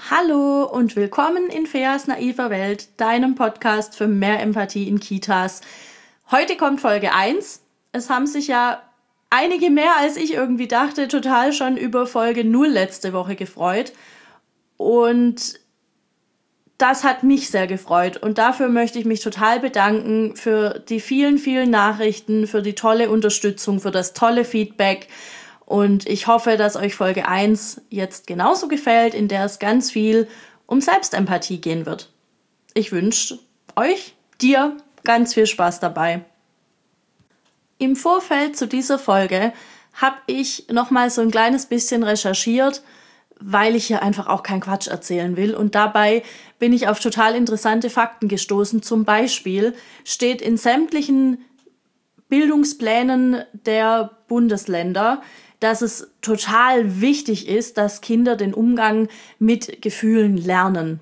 Hallo und willkommen in Feas naiver Welt, deinem Podcast für mehr Empathie in Kitas. Heute kommt Folge 1. Es haben sich ja einige mehr als ich irgendwie dachte, total schon über Folge 0 letzte Woche gefreut. Und das hat mich sehr gefreut. Und dafür möchte ich mich total bedanken für die vielen, vielen Nachrichten, für die tolle Unterstützung, für das tolle Feedback. Und ich hoffe, dass euch Folge 1 jetzt genauso gefällt, in der es ganz viel um Selbstempathie gehen wird. Ich wünsche dir ganz viel Spaß dabei. Im Vorfeld zu dieser Folge habe ich nochmal so ein kleines bisschen recherchiert, weil ich hier einfach auch keinen Quatsch erzählen will. Und dabei bin ich auf total interessante Fakten gestoßen. Zum Beispiel steht in sämtlichen Bildungsplänen der Bundesländer, dass es total wichtig ist, dass Kinder den Umgang mit Gefühlen lernen.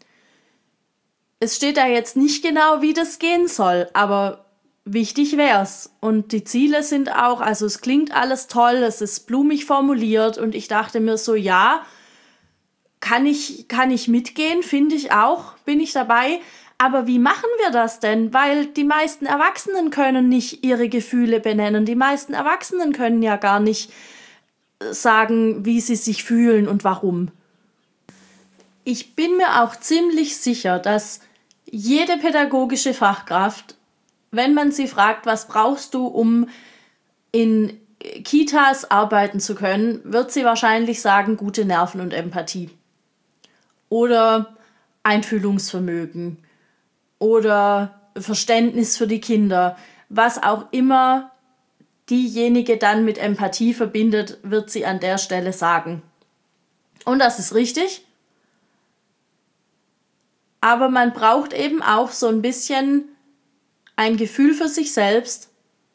Es steht da jetzt nicht genau, wie das gehen soll, aber wichtig wär's. Und die Ziele sind auch, also es klingt alles toll, es ist blumig formuliert und ich dachte mir so, ja, kann ich mitgehen, finde ich auch, bin ich dabei. Aber wie machen wir das denn? Weil die meisten Erwachsenen können nicht ihre Gefühle benennen. Die meisten Erwachsenen können ja gar nicht sagen, wie sie sich fühlen und warum. Ich bin mir auch ziemlich sicher, dass jede pädagogische Fachkraft, wenn man sie fragt, was brauchst du, um in Kitas arbeiten zu können, wird sie wahrscheinlich sagen, gute Nerven und Empathie. Oder Einfühlungsvermögen. Oder Verständnis für die Kinder. Was auch immer diejenige dann mit Empathie verbindet, wird sie an der Stelle sagen. Und das ist richtig. Aber man braucht eben auch so ein bisschen ein Gefühl für sich selbst,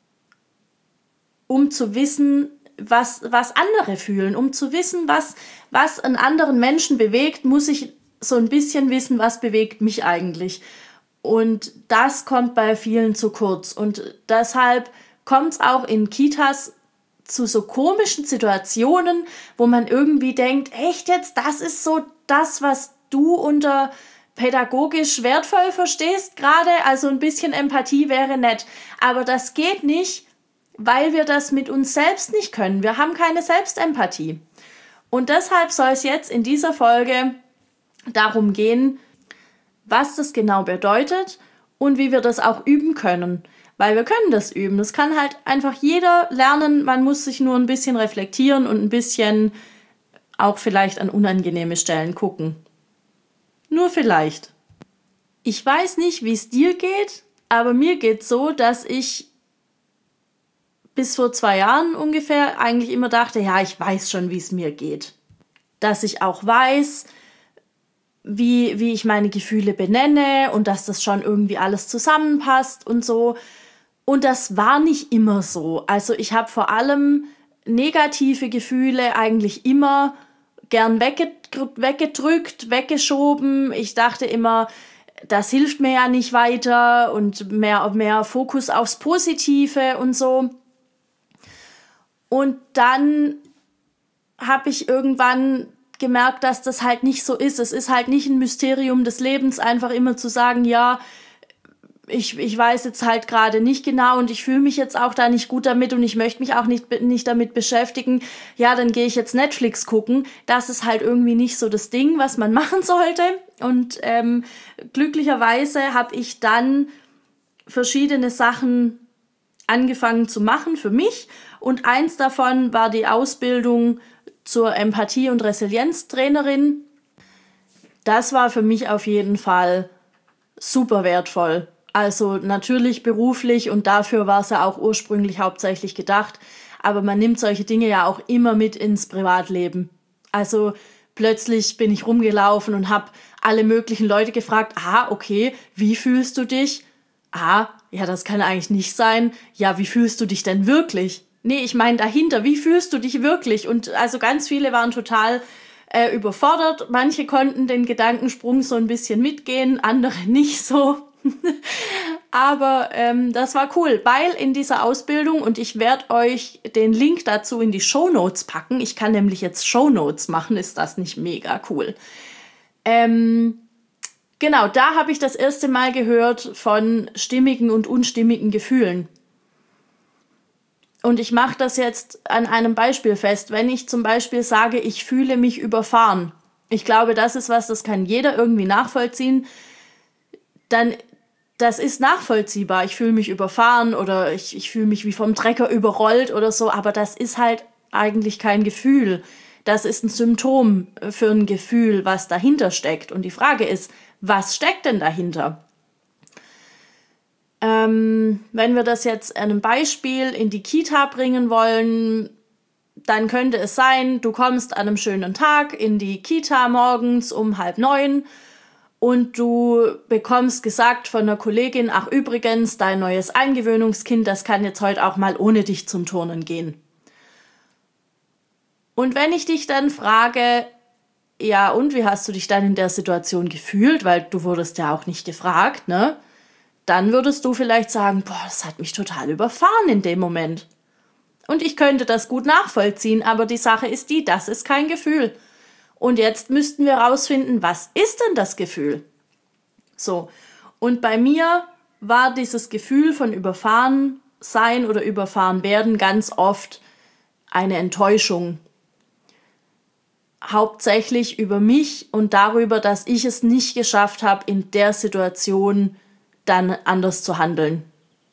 um zu wissen, was andere fühlen. Um zu wissen, was einen anderen Menschen bewegt, muss ich so ein bisschen wissen, was bewegt mich eigentlich. Und das kommt bei vielen zu kurz. Und deshalb kommt es auch in Kitas zu so komischen Situationen, wo man irgendwie denkt, echt jetzt, das ist so das, was du unter pädagogisch wertvoll verstehst gerade, also ein bisschen Empathie wäre nett. Aber das geht nicht, weil wir das mit uns selbst nicht können. Wir haben keine Selbstempathie. Und deshalb soll es jetzt in dieser Folge darum gehen, was das genau bedeutet und wie wir das auch üben können. Weil wir können das üben. Das kann halt einfach jeder lernen. Man muss sich nur ein bisschen reflektieren und ein bisschen auch vielleicht an unangenehme Stellen gucken. Nur vielleicht. Ich weiß nicht, wie es dir geht, aber mir geht so, dass ich bis vor 2 Jahren ungefähr eigentlich immer dachte, ja, ich weiß schon, wie es mir geht. Dass ich auch weiß, wie ich meine Gefühle benenne und dass das schon irgendwie alles zusammenpasst und so. Und das war nicht immer so. Also ich habe vor allem negative Gefühle eigentlich immer gern weggedrückt, weggeschoben. Ich dachte immer, das hilft mir ja nicht weiter und mehr Fokus aufs Positive und so. Und dann habe ich irgendwann gemerkt, dass das halt nicht so ist. Es ist halt nicht ein Mysterium des Lebens, einfach immer zu sagen, ja, ich weiß jetzt halt gerade nicht genau und ich fühle mich jetzt auch da nicht gut damit und ich möchte mich auch nicht damit beschäftigen. Ja, dann gehe ich jetzt Netflix gucken. Das ist halt irgendwie nicht so das Ding, was man machen sollte. Und glücklicherweise habe ich dann verschiedene Sachen angefangen zu machen für mich. Und eins davon war die Ausbildung zur Empathie- und Resilienztrainerin. Das war für mich auf jeden Fall super wertvoll. Also natürlich beruflich und dafür war es ja auch ursprünglich hauptsächlich gedacht. Aber man nimmt solche Dinge ja auch immer mit ins Privatleben. Also plötzlich bin ich rumgelaufen und habe alle möglichen Leute gefragt, okay, wie fühlst du dich? Ja, das kann eigentlich nicht sein. Ja, wie fühlst du dich denn wirklich? Nee, ich meine dahinter, wie fühlst du dich wirklich? Und also ganz viele waren total überfordert. Manche konnten den Gedankensprung so ein bisschen mitgehen, andere nicht so. Aber das war cool, weil in dieser Ausbildung, und ich werde euch den Link dazu in die Shownotes packen, ich kann nämlich jetzt Shownotes machen, ist das nicht mega cool? Genau, da habe ich das erste Mal gehört von stimmigen und unstimmigen Gefühlen. Und ich mache das jetzt an einem Beispiel fest. Wenn ich zum Beispiel sage, ich fühle mich überfahren, ich glaube, das ist was, das kann jeder irgendwie nachvollziehen, dann das ist nachvollziehbar. Ich fühle mich überfahren oder ich fühle mich wie vom Trecker überrollt oder so, aber das ist halt eigentlich kein Gefühl. Das ist ein Symptom für ein Gefühl, was dahinter steckt. Und die Frage ist, was steckt denn dahinter? Wenn wir das jetzt an einem Beispiel in die Kita bringen wollen, dann könnte es sein, du kommst an einem schönen Tag in die Kita morgens um 8:30 und du bekommst gesagt von einer Kollegin, ach übrigens, dein neues Eingewöhnungskind, das kann jetzt heute auch mal ohne dich zum Turnen gehen. Und wenn ich dich dann frage, ja und, wie hast du dich dann in der Situation gefühlt, weil du wurdest ja auch nicht gefragt, ne? Dann würdest du vielleicht sagen, boah, das hat mich total überfahren in dem Moment. Und ich könnte das gut nachvollziehen, aber die Sache ist die, das ist kein Gefühl. Und jetzt müssten wir rausfinden, was ist denn das Gefühl? So, und bei mir war dieses Gefühl von überfahren sein oder überfahren werden ganz oft eine Enttäuschung. Hauptsächlich über mich und darüber, dass ich es nicht geschafft habe, in der Situation dann anders zu handeln.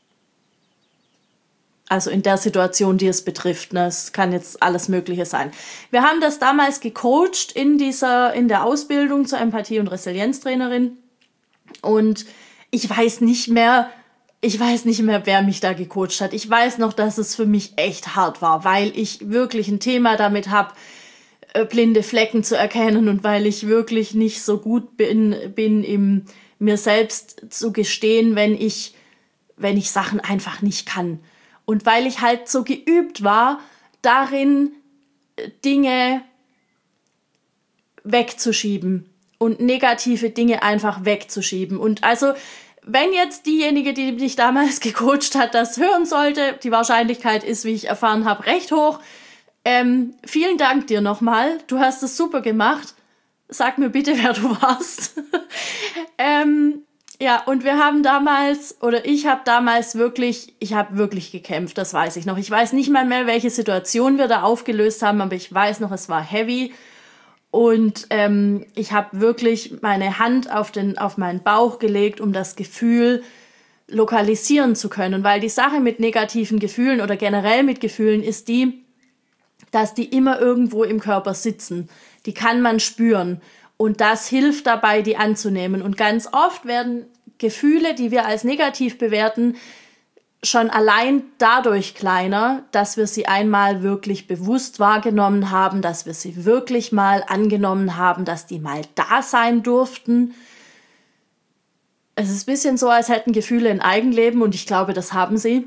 Also in der Situation, die es betrifft. Ne? Es kann jetzt alles Mögliche sein. Wir haben das damals gecoacht in der Ausbildung zur Empathie- und Resilienztrainerin. Und ich weiß nicht mehr, wer mich da gecoacht hat. Ich weiß noch, dass es für mich echt hart war, weil ich wirklich ein Thema damit habe, blinde Flecken zu erkennen und weil ich wirklich nicht so gut bin im mir selbst zu gestehen, wenn ich Sachen einfach nicht kann. Und weil ich halt so geübt war, darin Dinge wegzuschieben und negative Dinge einfach wegzuschieben. Und also, wenn jetzt diejenige, die mich damals gecoacht hat, das hören sollte, die Wahrscheinlichkeit ist, wie ich erfahren habe, recht hoch. Vielen Dank dir nochmal. Du hast es super gemacht. Sag mir bitte, wer du warst. Ja, und wir haben damals, oder ich habe damals wirklich gekämpft, das weiß ich noch. Ich weiß nicht mal mehr, welche Situation wir da aufgelöst haben, aber ich weiß noch, es war heavy. Und ich habe wirklich meine Hand auf meinen Bauch gelegt, um das Gefühl lokalisieren zu können. Weil die Sache mit negativen Gefühlen oder generell mit Gefühlen ist die, dass die immer irgendwo im Körper sitzen. Die kann man spüren. Und das hilft dabei, die anzunehmen. Und ganz oft werden Gefühle, die wir als negativ bewerten, schon allein dadurch kleiner, dass wir sie einmal wirklich bewusst wahrgenommen haben, dass wir sie wirklich mal angenommen haben, dass die mal da sein durften. Es ist ein bisschen so, als hätten Gefühle ein Eigenleben und ich glaube, das haben sie.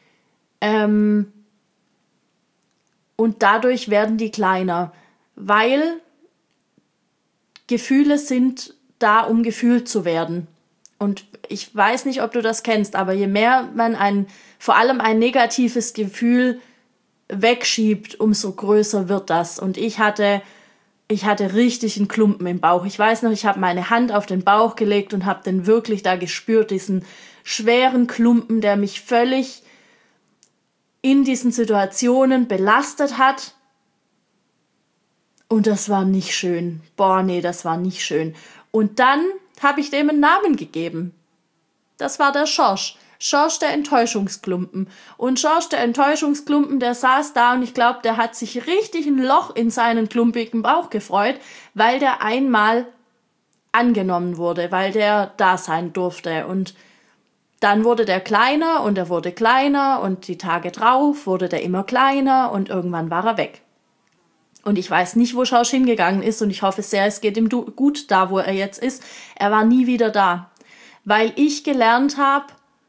Und dadurch werden die kleiner, weil Gefühle sind da, um gefühlt zu werden. Und ich weiß nicht, ob du das kennst, aber je mehr man vor allem ein negatives Gefühl wegschiebt, umso größer wird das. Und ich hatte richtig einen Klumpen im Bauch. Ich weiß noch, ich habe meine Hand auf den Bauch gelegt und habe den wirklich da gespürt, diesen schweren Klumpen, der mich völlig in diesen Situationen belastet hat. Und das war nicht schön. Boah, nee, das war nicht schön. Und dann habe ich dem einen Namen gegeben. Das war der Schorsch. Schorsch der Enttäuschungsklumpen. Und Schorsch der Enttäuschungsklumpen, der saß da und ich glaube, der hat sich richtig ein Loch in seinen klumpigen Bauch gefreut, weil der einmal angenommen wurde, weil der da sein durfte. Und dann wurde der kleiner und er wurde kleiner und die Tage drauf wurde der immer kleiner und irgendwann war er weg. Und ich weiß nicht, wo Schorsch hingegangen ist und ich hoffe sehr, es geht ihm gut da, wo er jetzt ist. Er war nie wieder da, weil ich gelernt habe,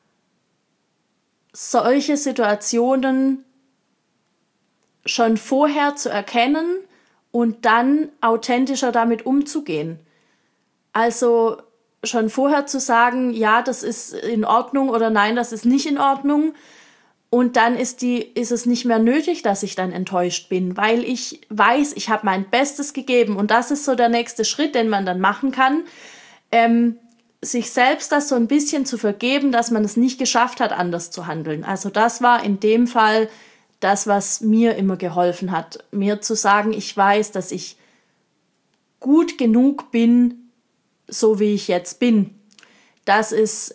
solche Situationen schon vorher zu erkennen und dann authentischer damit umzugehen. Also schon vorher zu sagen, ja, das ist in Ordnung oder nein, das ist nicht in Ordnung. Und dann ist es nicht mehr nötig, dass ich dann enttäuscht bin, weil ich weiß, ich habe mein Bestes gegeben. Und das ist so der nächste Schritt, den man dann machen kann, sich selbst das so ein bisschen zu vergeben, dass man es nicht geschafft hat, anders zu handeln. Also das war in dem Fall das, was mir immer geholfen hat, mir zu sagen, ich weiß, dass ich gut genug bin, so wie ich jetzt bin. Das ist,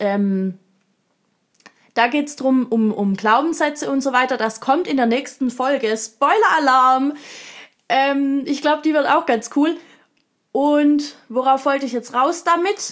da geht es darum, um Glaubenssätze und so weiter. Das kommt in der nächsten Folge. Spoiler-Alarm! Ich glaube, die wird auch ganz cool. Und worauf wollte ich jetzt raus damit?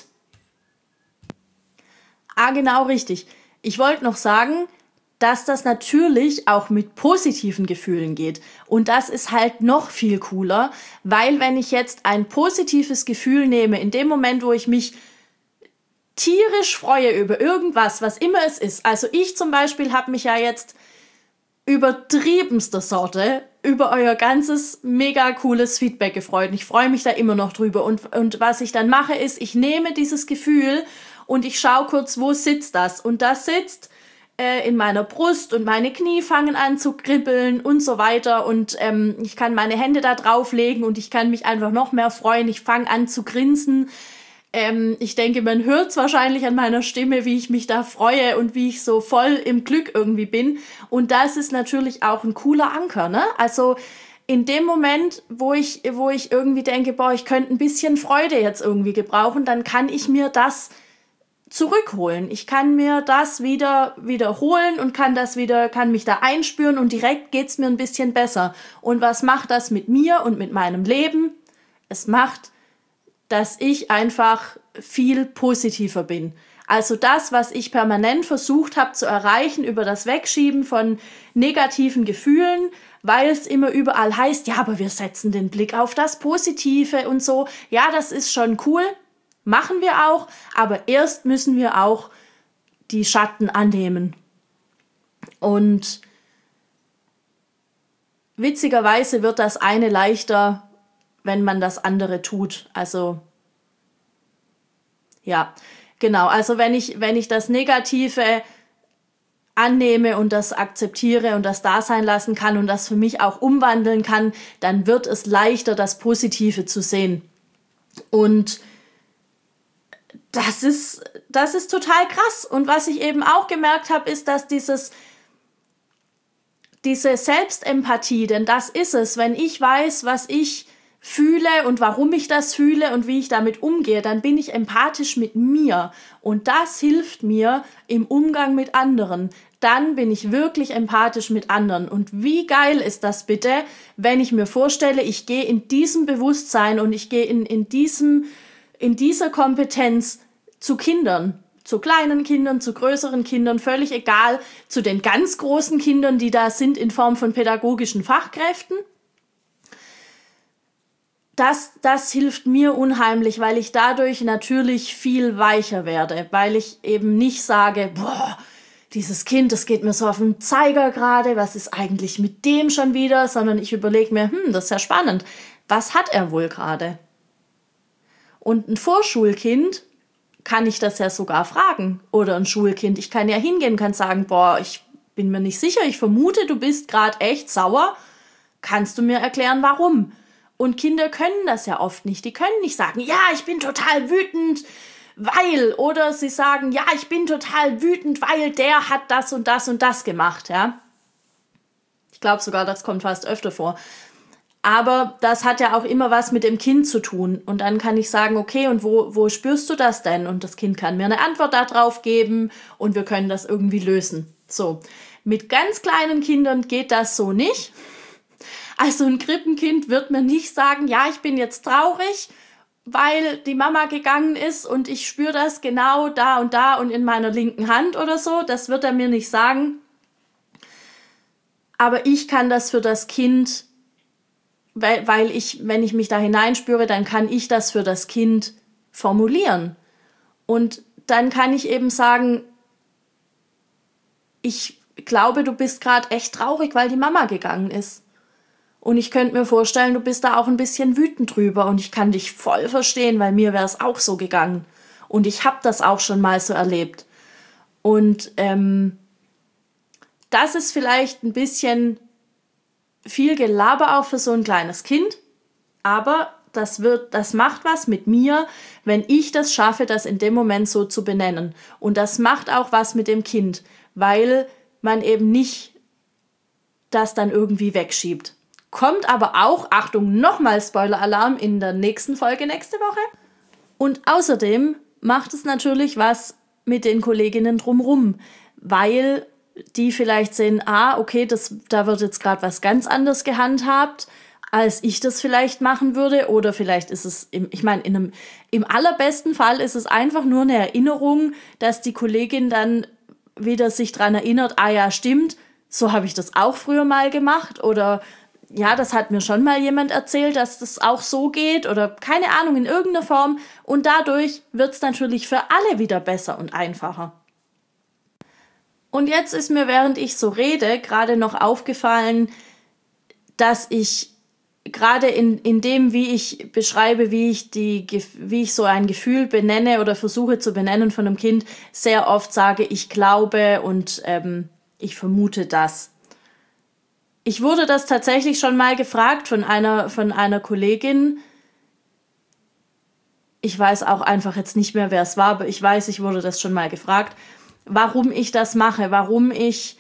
Genau richtig. Ich wollte noch sagen, dass das natürlich auch mit positiven Gefühlen geht. Und das ist halt noch viel cooler, weil wenn ich jetzt ein positives Gefühl nehme, in dem Moment, wo ich mich tierisch freue über irgendwas, was immer es ist. Also ich zum Beispiel habe mich ja jetzt übertriebenster Sorte über euer ganzes mega cooles Feedback gefreut. Ich freue mich da immer noch drüber. Und was ich dann mache, ist, ich nehme dieses Gefühl und ich schaue kurz, wo sitzt das? Und das sitzt in meiner Brust und meine Knie fangen an zu kribbeln und so weiter. Und ich kann meine Hände da drauflegen und ich kann mich einfach noch mehr freuen. Ich fange an zu grinsen. Ich denke, man hört es wahrscheinlich an meiner Stimme, wie ich mich da freue und wie ich so voll im Glück irgendwie bin. Und das ist natürlich auch ein cooler Anker, ne? Also in dem Moment, wo ich irgendwie denke, boah, ich könnte ein bisschen Freude jetzt irgendwie gebrauchen, dann kann ich mir das zurückholen. Ich kann mir das wiederholen und kann mich da einspüren und direkt geht's mir ein bisschen besser. Und was macht das mit mir und mit meinem Leben? Es macht, dass ich einfach viel positiver bin. Also das, was ich permanent versucht habe zu erreichen über das Wegschieben von negativen Gefühlen, weil es immer überall heißt, ja, aber wir setzen den Blick auf das Positive und so. Ja, das ist schon cool, machen wir auch, aber erst müssen wir auch die Schatten annehmen. Und witzigerweise wird das eine leichter, wenn man das andere tut. Also, ja, genau. Also wenn ich das Negative annehme und das akzeptiere und das da sein lassen kann und das für mich auch umwandeln kann, dann wird es leichter, das Positive zu sehen. Und das ist total krass. Und was ich eben auch gemerkt habe, ist, dass diese Selbstempathie, denn das ist es, wenn ich weiß, was ich fühle und warum ich das fühle und wie ich damit umgehe, dann bin ich empathisch mit mir. Und das hilft mir im Umgang mit anderen. Dann bin ich wirklich empathisch mit anderen. Und wie geil ist das bitte, wenn ich mir vorstelle, ich gehe in diesem Bewusstsein und ich gehe in dieser Kompetenz zu Kindern, zu kleinen Kindern, zu größeren Kindern, völlig egal, zu den ganz großen Kindern, die da sind in Form von pädagogischen Fachkräften. Das hilft mir unheimlich, weil ich dadurch natürlich viel weicher werde, weil ich eben nicht sage, boah, dieses Kind, das geht mir so auf den Zeiger gerade, was ist eigentlich mit dem schon wieder, sondern ich überlege mir, das ist ja spannend, was hat er wohl gerade? Und ein Vorschulkind kann ich das ja sogar fragen, oder ein Schulkind, ich kann ja hingehen, kann sagen, boah, ich bin mir nicht sicher, ich vermute, du bist gerade echt sauer, kannst du mir erklären, warum? Und Kinder können das ja oft nicht. Die können nicht sagen, ja, ich bin total wütend, weil. Oder sie sagen, ja, ich bin total wütend, weil der hat das und das und das gemacht. Ja? Ich glaube sogar, das kommt fast öfter vor. Aber das hat ja auch immer was mit dem Kind zu tun. Und dann kann ich sagen, okay, und wo spürst du das denn? Und das Kind kann mir eine Antwort darauf geben und wir können das irgendwie lösen. So, mit ganz kleinen Kindern geht das so nicht. Also ein Krippenkind wird mir nicht sagen, ja, ich bin jetzt traurig, weil die Mama gegangen ist und ich spüre das genau da und in meiner linken Hand oder so. Das wird er mir nicht sagen. Aber ich kann das für das Kind, wenn ich mich da hineinspüre, dann kann ich das für das Kind formulieren. Und dann kann ich eben sagen, ich glaube, du bist gerade echt traurig, weil die Mama gegangen ist. Und ich könnte mir vorstellen, du bist da auch ein bisschen wütend drüber und ich kann dich voll verstehen, weil mir wäre es auch so gegangen. Und ich habe das auch schon mal so erlebt. Und das ist vielleicht ein bisschen viel Gelaber auch für so ein kleines Kind, aber das macht was mit mir, wenn ich das schaffe, das in dem Moment so zu benennen. Und das macht auch was mit dem Kind, weil man eben nicht das dann irgendwie wegschiebt. Kommt aber auch, Achtung, nochmal Spoiler-Alarm in der nächsten Folge nächste Woche. Und außerdem macht es natürlich was mit den Kolleginnen drumherum, weil die vielleicht sehen, okay, da wird jetzt gerade was ganz anderes gehandhabt, als ich das vielleicht machen würde. Oder vielleicht ist es, im allerbesten Fall ist es einfach nur eine Erinnerung, dass die Kollegin dann wieder sich daran erinnert, ja, stimmt, so habe ich das auch früher mal gemacht. Oder ja, das hat mir schon mal jemand erzählt, dass das auch so geht. Oder keine Ahnung, in irgendeiner Form. Und dadurch wird es natürlich für alle wieder besser und einfacher. Und jetzt ist mir, während ich so rede, gerade noch aufgefallen, dass ich gerade in dem, wie ich beschreibe, wie ich so ein Gefühl benenne oder versuche zu benennen von einem Kind, sehr oft sage, ich glaube und ich vermute das. Ich wurde das tatsächlich schon mal gefragt von einer Kollegin. Ich weiß auch einfach jetzt nicht mehr, wer es war, aber ich weiß, ich wurde das schon mal gefragt, warum ich das mache, warum ich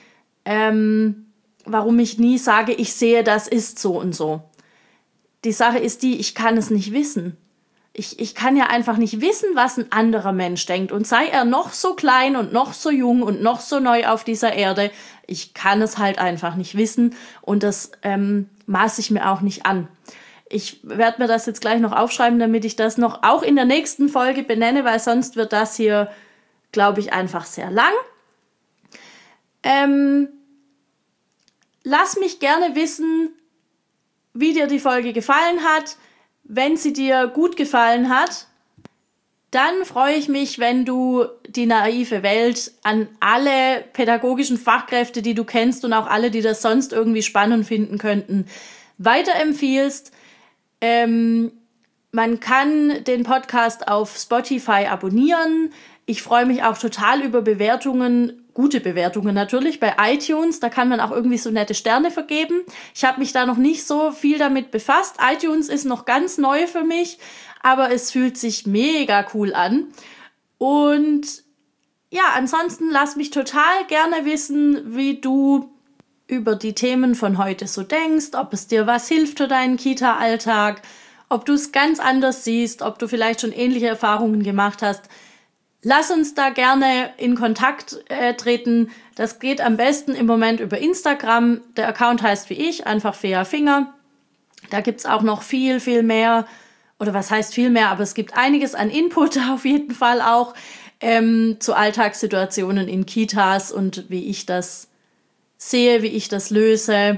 nie sage, ich sehe, das ist so und so. Die Sache ist die, ich kann es nicht wissen. Ich kann ja einfach nicht wissen, was ein anderer Mensch denkt. Und sei er noch so klein und noch so jung und noch so neu auf dieser Erde, ich kann es halt einfach nicht wissen. Und das maße ich mir auch nicht an. Ich werde mir das jetzt gleich noch aufschreiben, damit ich das noch auch in der nächsten Folge benenne, weil sonst wird das hier, glaube ich, einfach sehr lang. Lass mich gerne wissen, wie dir die Folge gefallen hat. Wenn sie dir gut gefallen hat, dann freue ich mich, wenn du die naive Welt an alle pädagogischen Fachkräfte, die du kennst und auch alle, die das sonst irgendwie spannend finden könnten, weiterempfiehlst. Man kann den Podcast auf Spotify abonnieren. Ich freue mich auch total über Bewertungen, gute Bewertungen natürlich, bei iTunes. Da kann man auch irgendwie so nette Sterne vergeben. Ich habe mich da noch nicht so viel damit befasst. iTunes ist noch ganz neu für mich, aber es fühlt sich mega cool an. Und ja, ansonsten lass mich total gerne wissen, wie du über die Themen von heute so denkst, ob es dir was hilft für deinen Kita-Alltag, ob du es ganz anders siehst, ob du vielleicht schon ähnliche Erfahrungen gemacht hast. Lass uns da gerne in Kontakt treten. Das geht am besten im Moment über Instagram. Der Account heißt wie ich, einfach Fea Finger. Da gibt es auch noch viel, viel mehr. Oder was heißt viel mehr? Aber es gibt einiges an Input auf jeden Fall auch zu Alltagssituationen in Kitas und wie ich das sehe, wie ich das löse.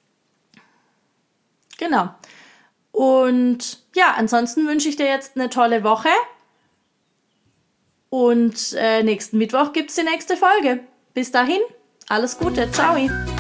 Genau. Und ja, ansonsten wünsche ich dir jetzt eine tolle Woche. Und nächsten Mittwoch gibt es die nächste Folge. Bis dahin, alles Gute, ciao.